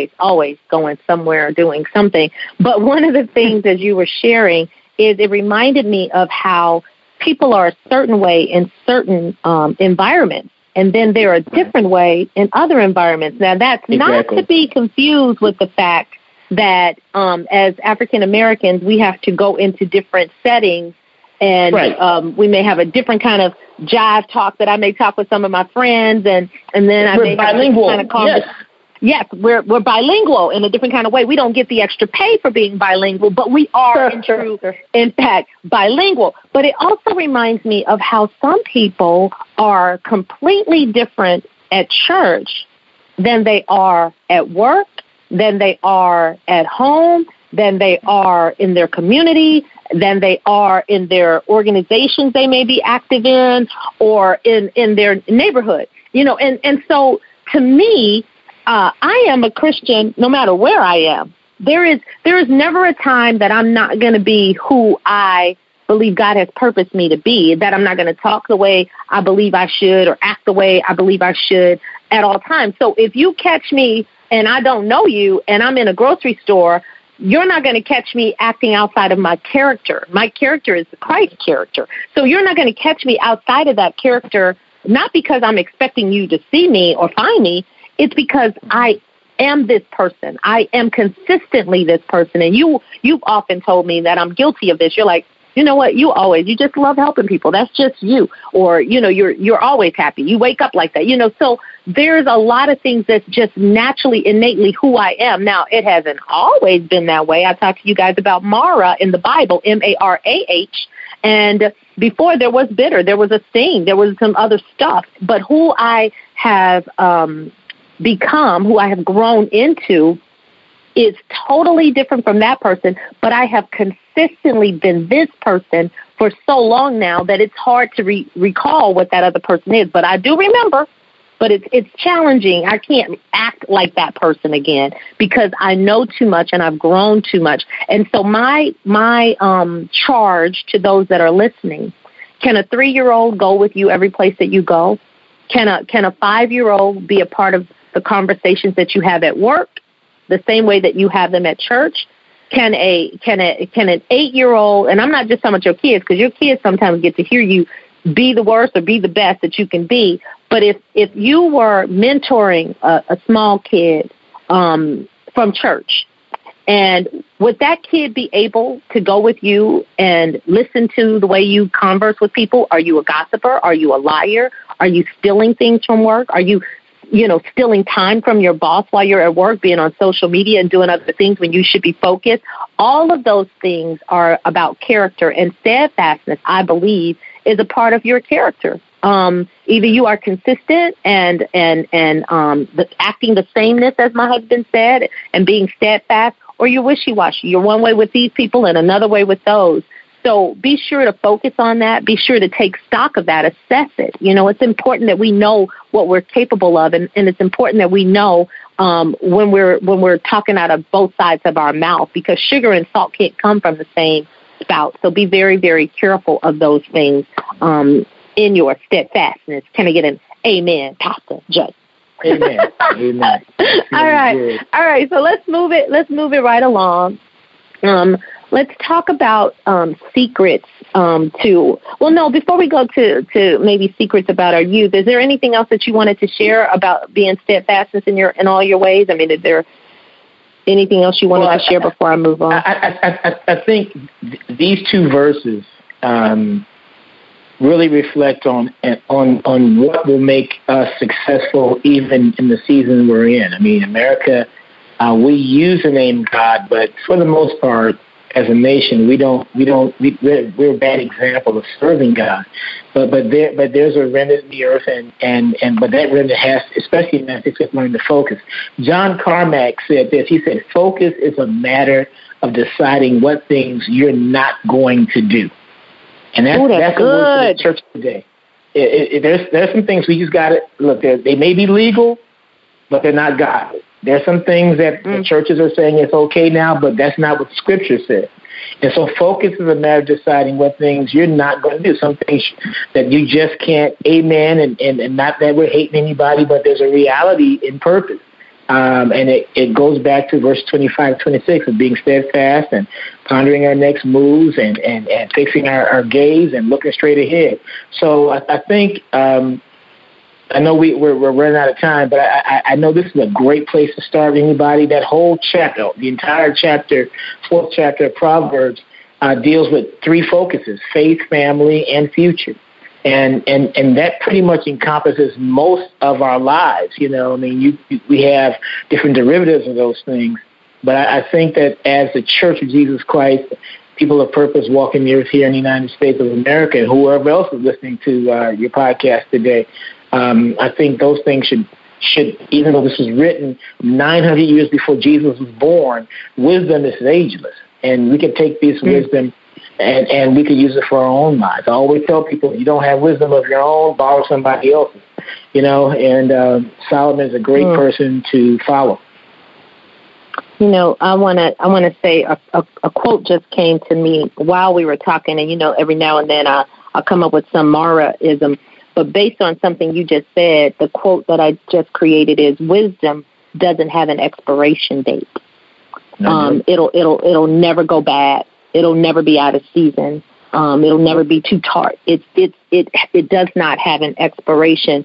going somewhere, doing something. But one of the things as you were sharing is it reminded me of how people are a certain way in certain environments, and then they're a different way in other environments. Now, that's not to be confused with the fact that as African Americans, we have to go into different settings, and we may have a different kind of jive talk that I may talk with some of my friends, and then I may have a different kind of conversation. Yes, we're bilingual in a different kind of way. We don't get the extra pay for being bilingual, but we are in fact, bilingual. But it also reminds me of how some people are completely different at church than they are at work, than they are at home, than they are in their community, than they are in their organizations they may be active in, or in their neighborhood. And so to me, I am a Christian no matter where I am. There is never a time that I'm not going to be who I believe God has purposed me to be, that I'm not going to talk the way I believe I should or act the way I believe I should at all times. So if you catch me and I don't know you and I'm in a grocery store, you're not going to catch me acting outside of my character. My character is the Christ character. So you're not going to catch me outside of that character, not because I'm expecting you to see me or find me. It's because I am this person. I am consistently this person. And you've often told me that I'm guilty of this. You're like, you know what? You just love helping people. That's just you. Or, you're always happy. You wake up like that. So there's a lot of things that's just naturally, innately who I am. Now, it hasn't always been that way. I talked to you guys about Mara in the Bible, Marah. And before there was bitter, there was a sting, there was some other stuff. But who I have become, who I have grown into, is totally different from that person, but I have consistently been this person for so long now that it's hard to recall what that other person is. But I do remember, but it's challenging. I can't act like that person again because I know too much and I've grown too much. And so my charge to those that are listening, can a 3-year-old go with you every place that you go? Can a 5-year-old be a part of the conversations that you have at work the same way that you have them at church? Can an 8-year-old, and I'm not just talking about your kids, because your kids sometimes get to hear you be the worst or be the best that you can be. But if you were mentoring a small kid from church, and would that kid be able to go with you and listen to the way you converse with people? Are you a gossiper? Are you a liar? Are you stealing things from work? Are you stealing time from your boss while you're at work, being on social media and doing other things when you should be focused? All of those things are about character, and steadfastness, I believe, is a part of your character. Either you are consistent and acting the sameness, as my husband said, and being steadfast, or you're wishy-washy. You're one way with these people and another way with those. So be sure to focus on that. Be sure to take stock of that, assess it. It's important that we know what we're capable of, and it's important that we know when we're talking out of both sides of our mouth, because sugar and salt can't come from the same spout. So be very, very careful of those things in your steadfastness. Can I get an amen, Pastor Judge? Amen. Amen. All right. So let's move it right along. Let's talk about secrets before we go to maybe secrets about our youth, is there anything else that you wanted to share about being steadfastness in all your ways? I mean, is there anything else you wanted to share before I move on? I think these two verses really reflect on what will make us successful even in the season we're in. I mean, America, we use the name God, but for the most part, as a nation, we're a bad example of serving God. But there's a remnant in the earth, but that remnant has, especially in that, learn to focus. John Carmack said this. He said, "Focus is a matter of deciding what things you're not going to do." And that's the word for the church today. There's some things we just got to look. They may be legal, but they're not godly. There's some things that the churches are saying it's okay now, but that's not what Scripture says. And so focus is a matter of deciding what things you're not going to do, some things that you just can't, amen, and not that we're hating anybody, but there's a reality in purpose. And it goes back to verse 25, 26 of being steadfast and pondering our next moves and fixing our gaze and looking straight ahead. So I think I know we're running out of time, but I know this is a great place to start anybody. That whole chapter, the entire chapter, 4th chapter of Proverbs, deals with 3 focuses: faith, family, and future. And that pretty much encompasses most of our lives. You know, I mean, we have different derivatives of those things. But I think that as the Church of Jesus Christ, people of purpose walking the earth here in the United States of America, and whoever else is listening to your podcast today, I think those things should, even though this was written 900 years before Jesus was born, wisdom is ageless. And we can take this wisdom and we can use it for our own lives. I always tell people, you don't have wisdom of your own, borrow somebody else's. You know, and Solomon is a great person to follow. You know, I want to say a quote just came to me while we were talking, and, you know, every now and then I'll come up with some Mara-ism. But based on something you just said, the quote that I just created is, wisdom doesn't have an expiration date. It'll never go bad. It'll never be out of season. It'll never be too tart. It does not have an expiration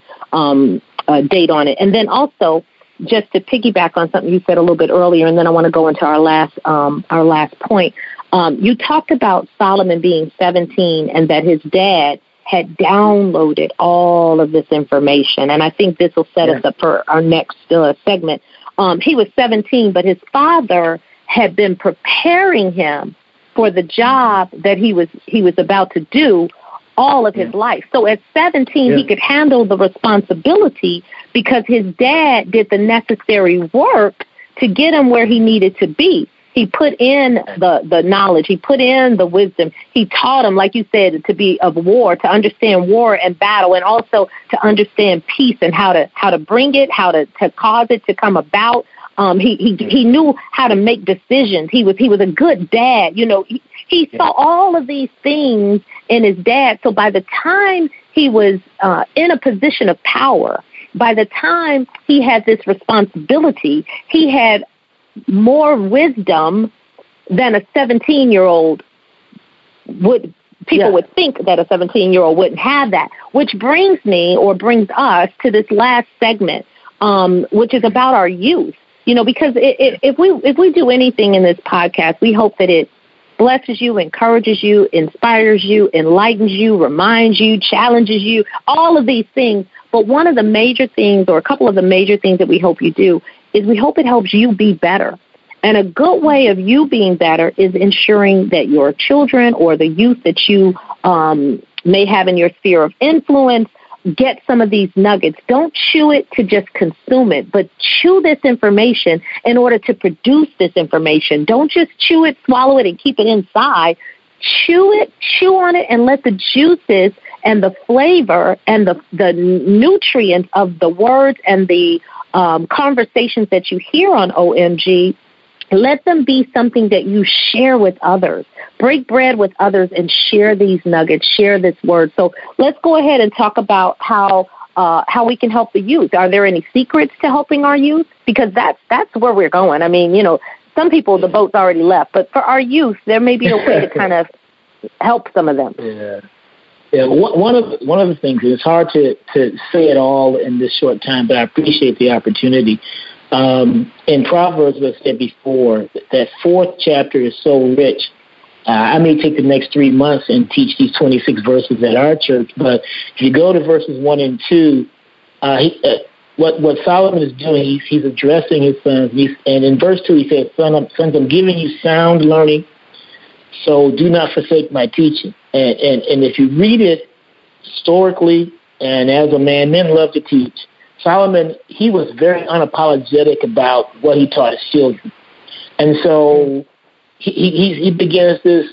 date on it. And then also, just to piggyback on something you said a little bit earlier, and then I want to go into our last point. You talked about Solomon being 17 and that his dad had downloaded all of this information, and I think this will set us up for our next segment. He was 17, but his father had been preparing him for the job that he was about to do all of his life. So at 17, he could handle the responsibility because his dad did the necessary work to get him where he needed to be. He put in the knowledge. He put in the wisdom. He taught him, like you said, to be of war, to understand war and battle, and also to understand peace and how to bring it, how to cause it to come about. He knew how to make decisions. He was a good dad. You know, he saw all of these things in his dad. So by the time he was in a position of power, by the time he had this responsibility, he had more wisdom than a 17-year-old would. People would think that a 17-year-old wouldn't have that, which brings us to this last segment, which is about our youth. You know, because if we do anything in this podcast, we hope that it blesses you, encourages you, inspires you, enlightens you, reminds you, challenges you, all of these things. But one of the major things, or a couple of the major things that we hope you do, is we hope it helps you be better. And a good way of you being better is ensuring that your children or the youth that you may have in your sphere of influence get some of these nuggets. Don't chew it to just consume it, but chew this information in order to produce this information. Don't just chew it, swallow it, and keep it inside. Chew it, chew on it, and let the juices and the flavor and the nutrients of the words and the conversations that you hear on OMG, let them be something that you share with others. Break bread with others and share these nuggets, share this word. So let's go ahead and talk about how we can help the youth. Are there any secrets to helping our youth? Because that's where we're going. I mean, you know, some people, the boat's already left, but for our youth, there may be a way to kind of help some of them. Yeah. One of the things, and it's hard to say it all in this short time, but I appreciate the opportunity. In Proverbs, as I said before, that 4th chapter is so rich. I may take the next 3 months and teach these 26 verses at our church, but if you go to verses 1 and 2, what Solomon is doing, he's addressing his sons. And in verse 2, he says, Sons, I'm giving you sound learning so do not forsake my teaching. And if you read it historically, and as a man, men love to teach. Solomon, he was very unapologetic about what he taught his children. And so he begins this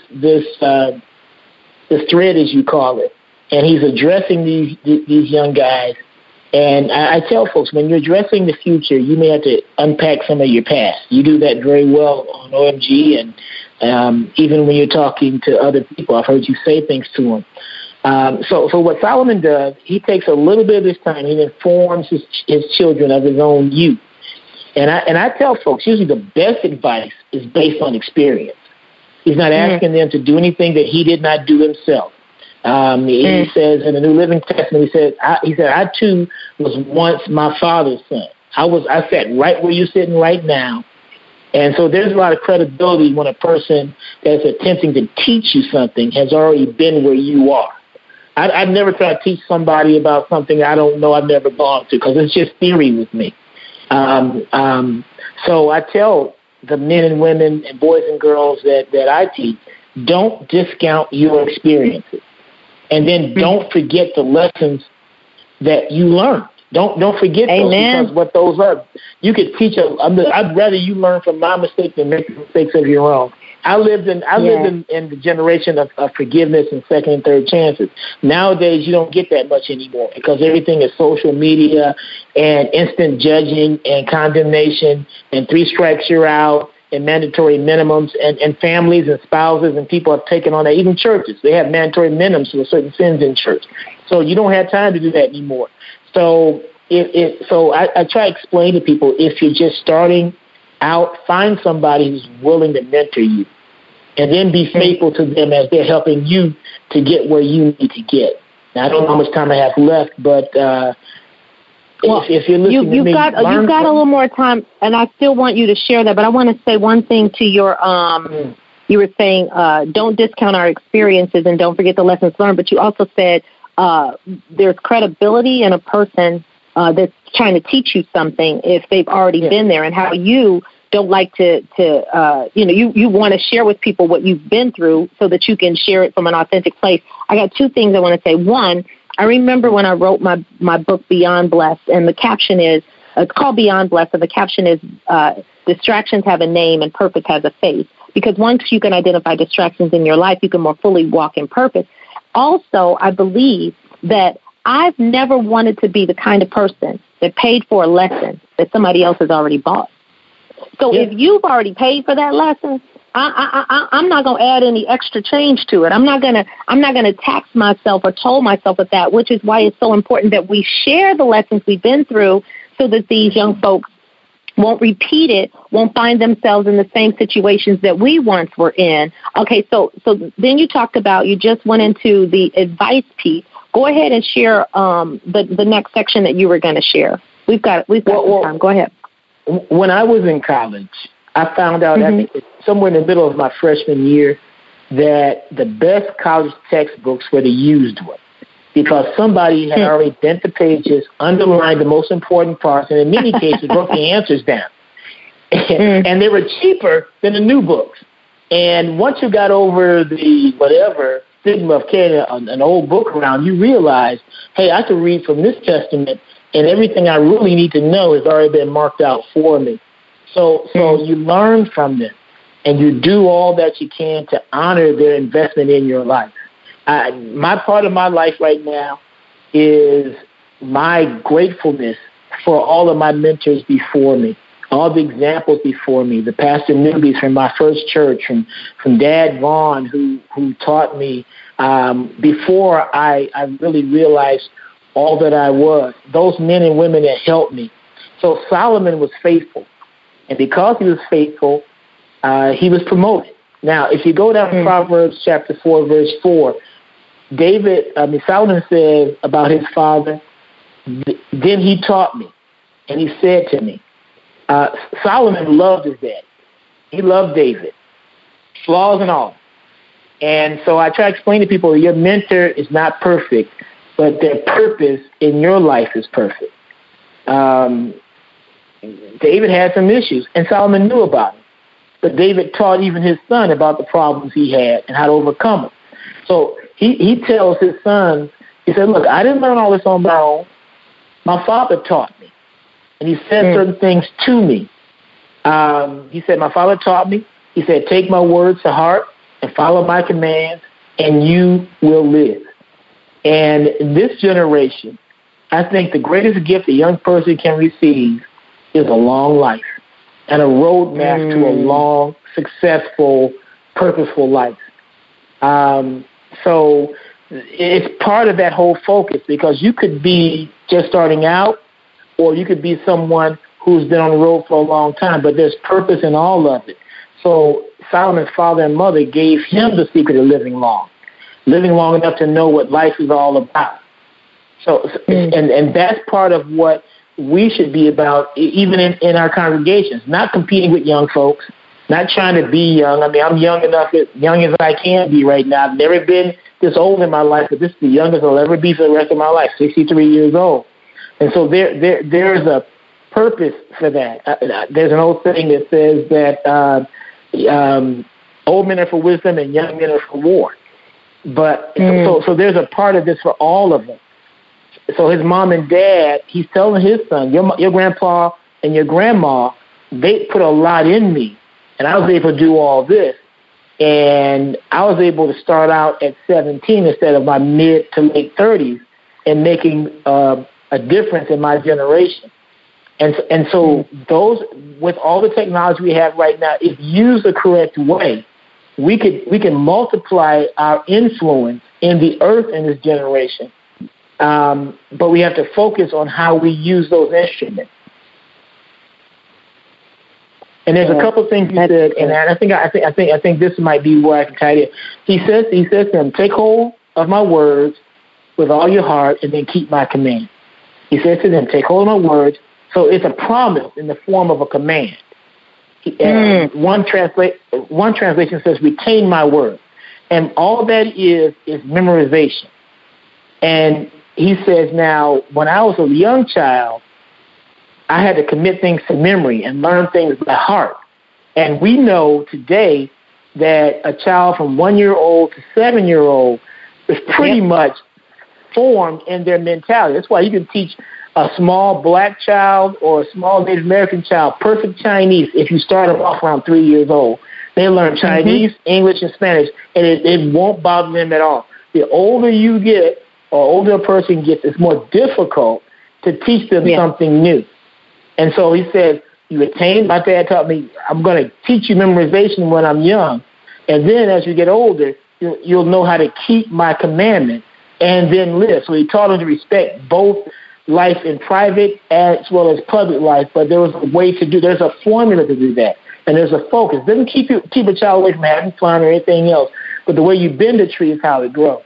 thread, as you call it, and he's addressing these young guys. And I tell folks, when you're addressing the future, you may have to unpack some of your past. You do that very well on OMG, and even when you're talking to other people, I've heard you say things to them. So what Solomon does, he takes a little bit of his time, he informs his children of his own youth. And I tell folks, usually the best advice is based on experience. He's not asking them to do anything that he did not do himself. He says in the New Living Testament, he said, I too was once my father's son. I sat right where you're sitting right now. And so there's a lot of credibility when a person that's attempting to teach you something has already been where you are. I'd never try to teach somebody about something I don't know, I've never gone to, because it's just theory with me. So I tell the men and women and boys and girls that I teach, don't discount your experiences. And then don't forget the lessons that you learned. Don't forget those, because what those are. You could teach I'd rather you learn from my mistakes than make mistakes of your own. I lived in the generation of forgiveness and second and third chances. Nowadays, you don't get that much anymore because everything is social media and instant judging and condemnation and 3 strikes you're out and mandatory minimums, and families and spouses and people have taken on that. Even churches, they have mandatory minimums for certain sins in church. So you don't have time to do that anymore. So I try to explain to people, if you're just starting out, find somebody who's willing to mentor you, and then be faithful to them as they're helping you to get where you need to get. Now, I don't know how much time I have left, but if you're listening to me, you've got a little more time, and I still want you to share that. But I want to say one thing to your. You were saying don't discount our experiences and don't forget the lessons learned. But you also said there's credibility in a person that's trying to teach you something if they've already been there, and how you don't like to you want to share with people what you've been through so that you can share it from an authentic place. I got 2 things I want to say. One, I remember when I wrote my book Beyond Blessed, and the caption is, it's called Beyond Blessed, and the caption is distractions have a name and purpose has a face. Because once you can identify distractions in your life, you can more fully walk in purpose. Also, I believe that I've never wanted to be the kind of person that paid for a lesson that somebody else has already bought. So if you've already paid for that lesson, I'm not going to add any extra change to it. I'm not going to tax myself or toll myself with that, which is why it's so important that we share the lessons we've been through so that these young folks won't repeat it, won't find themselves in the same situations that we once were in. Okay, so then you just went into the advice piece. Go ahead and share the next section that you were going to share. We've got some time. Go ahead. When I was in college, I found out somewhere in the middle of my freshman year that the best college textbooks were the used ones, because somebody had already bent the pages, underlined the most important parts, and in many cases wrote the answers down. And they were cheaper than the new books. And once you got over the stigma of carrying an old book around, you realize, hey, I can read from this testament, and everything I really need to know has already been marked out for me. So you learn from them, and you do all that you can to honor their investment in your life. My part of my life right now is my gratefulness for all of my mentors before me, all the examples before me, the pastor newbies from my first church, from Dad Vaughn, who taught me before I really realized all that I was, those men and women that helped me. So Solomon was faithful. And because he was faithful, he was promoted. Now, if you go down to Proverbs chapter 4, verse 4, Solomon says about his father, then he taught me, and he said to me. Solomon loved his dad. He loved David, flaws and all. And so I try to explain to people, your mentor is not perfect, but their purpose in your life is perfect. David had some issues, and Solomon knew about them. but David taught even his son about the problems he had and how to overcome them. So he tells his son, he said, look, I didn't learn all this on my own. My father taught me, and he said certain things to me. He said, my father taught me. He said, take my words to heart and follow my commands, and you will live. And in this generation, I think the greatest gift a young person can receive is a long life and a roadmap to a long, successful, purposeful life. So it's part of that whole focus, because you could be just starting out, or you could be someone who's been on the road for a long time, but there's purpose in all of it. So Solomon's father and mother gave him the secret of living long enough to know what life is all about. So, and that's part of what we should be about, even in our congregations, not competing with young folks, not trying to be young. I mean, I'm young enough, as young as I can be right now. I've never been this old in my life, but this is the youngest I'll ever be for the rest of my life, 63 years old. And so there's a purpose for that. There's an old saying that says that old men are for wisdom and young men are for war. But so there's a part of this for all of them. So his mom and dad, he's telling his son, your grandpa and your grandma, they put a lot in me, and I was able to do all this. And I was able to start out at 17 instead of my mid to late 30s and making a difference in my generation. And so those, with all the technology we have right now, if used the correct way, we can multiply our influence in the earth in this generation. But we have to focus on how we use those instruments. And there's a couple of things he said, and I think this might be where I can tie it. He says to them, take hold of my words with all your heart, and then keep my command. He says to them, take hold of my words. So it's a promise in the form of a command. One translation says, retain my word. And all that is memorization. And he says, now, when I was a young child, I had to commit things to memory and learn things by heart. And we know today that a child from 1-year-old to 7-year-old is pretty much formed in their mentality. That's why you can teach a small black child or a small Native American child perfect Chinese if you start them off around 3 years old. They learn Chinese, English, and Spanish, and it won't bother them at all. The older you get, or older a person gets, it's more difficult to teach them something new. And so he said, you attain, my dad taught me, I'm going to teach you memorization when I'm young. And then as you get older, you'll know how to keep my commandment and then live. So he taught him to respect both life in private as well as public life. But there was a way to do, there's a formula to do that. And there's a focus. It doesn't keep a child away from having fun or anything else. But the way you bend a tree is how it grows.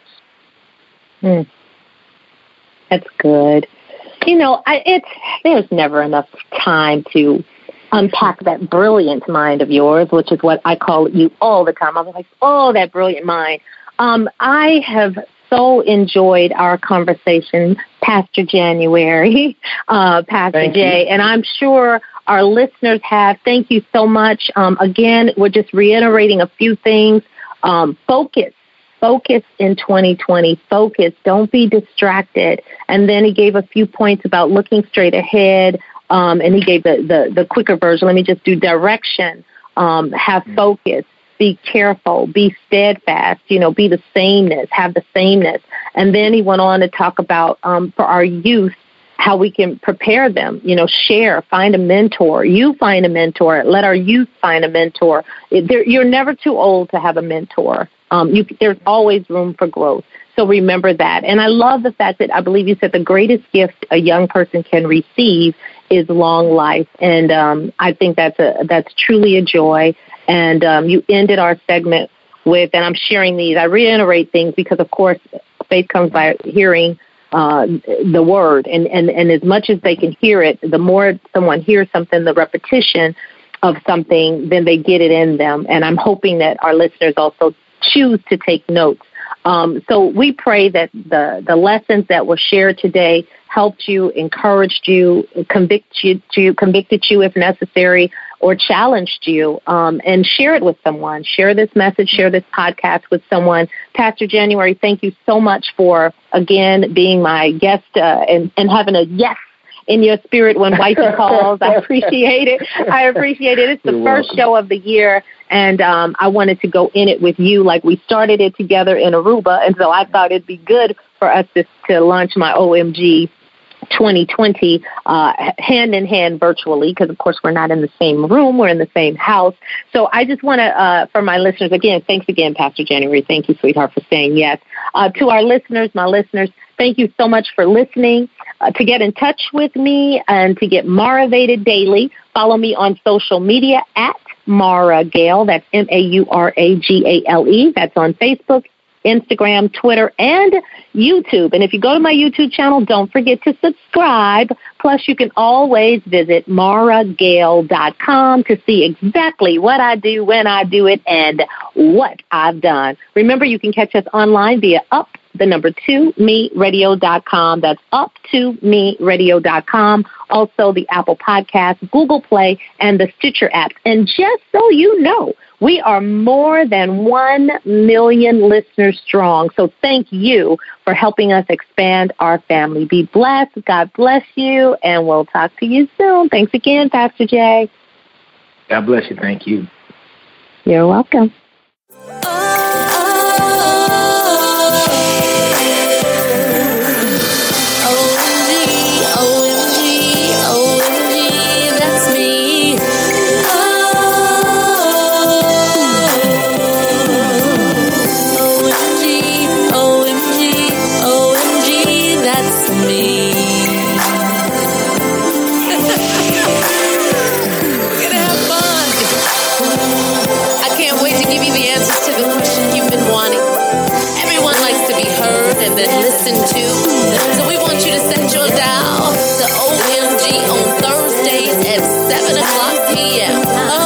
That's good. You know, there's never enough time to unpack that brilliant mind of yours, which is what I call you all the time. I was like, oh, that brilliant mind. I have so enjoyed our conversation, Pastor January, Pastor Jay, and I'm sure our listeners have. Thank you so much. Again, we're just reiterating a few things. Focus in 2020. Focus. Don't be distracted. And then he gave a few points about looking straight ahead, and he gave the quicker version. Let me just do direction. Have focus. Be careful. Be steadfast. Be the sameness. Have the sameness. And then he went on to talk about for our youth, how we can prepare them, share, find a mentor. You find a mentor. Let our youth find a mentor. You're never too old to have a mentor. There's always room for growth. So remember that. And I love the fact that I believe you said the greatest gift a young person can receive is long life. And I think that's truly a joy. And you ended our segment with, and I'm sharing these, I reiterate things because, of course, faith comes by hearing the word. And as much as they can hear it, the more someone hears something, the repetition of something, then they get it in them. And I'm hoping that our listeners also choose to take notes. So we pray that the lessons that were shared today helped you, encouraged you, convicted you if necessary, or challenged you, and share it with someone. Share this message, share this podcast with someone. Pastor January, thank you so much for, again, being my guest and having a yes in your spirit when wifey calls. I appreciate it. It's the first show of the year, and I wanted to go in it with you. Like, we started it together in Aruba, and so I thought it'd be good for us to launch my OMG 2020 hand in hand virtually, because of course we're not in the same room, we're in the same house. So I just want to, for my listeners, again, thanks again, Pastor January. Thank you, sweetheart, for saying yes. To our listeners, my listeners, thank you so much for listening. To get in touch with me and to get Motivated Daily, follow me on social media at Mara Gale. That's MAURAGALE. That's on Facebook, Instagram, Twitter, and YouTube. And if you go to my YouTube channel, don't forget to subscribe. Plus, you can always visit maragale.com to see exactly what I do, when I do it, and what I've done. Remember, you can catch us online via up2meradio.com. That's up2meradio.com. Also, the Apple Podcast, Google Play, and the Stitcher apps. And just so you know, we are more than 1 million listeners strong. So thank you for helping us expand our family. Be blessed. God bless you. And we'll talk to you soon. Thanks again, Pastor Jay. God bless you. Thank you. You're welcome. Listen to. So we want you to set your dial to OMG on Thursdays at 7 o'clock p.m.